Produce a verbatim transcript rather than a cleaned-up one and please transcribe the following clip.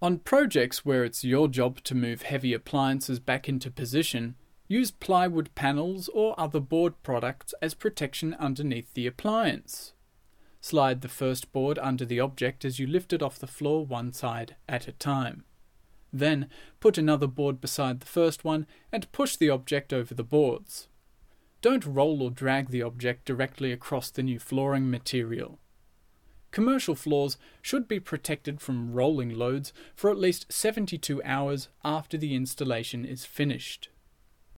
On projects where it's your job to move heavy appliances back into position, use plywood panels or other board products as protection underneath the appliance. Slide the first board under the object as you lift it off the floor one side at a time. Then, put another board beside the first one and push the object over the boards. Don't roll or drag the object directly across the new flooring material. Commercial floors should be protected from rolling loads for at least seventy-two hours after the installation is finished.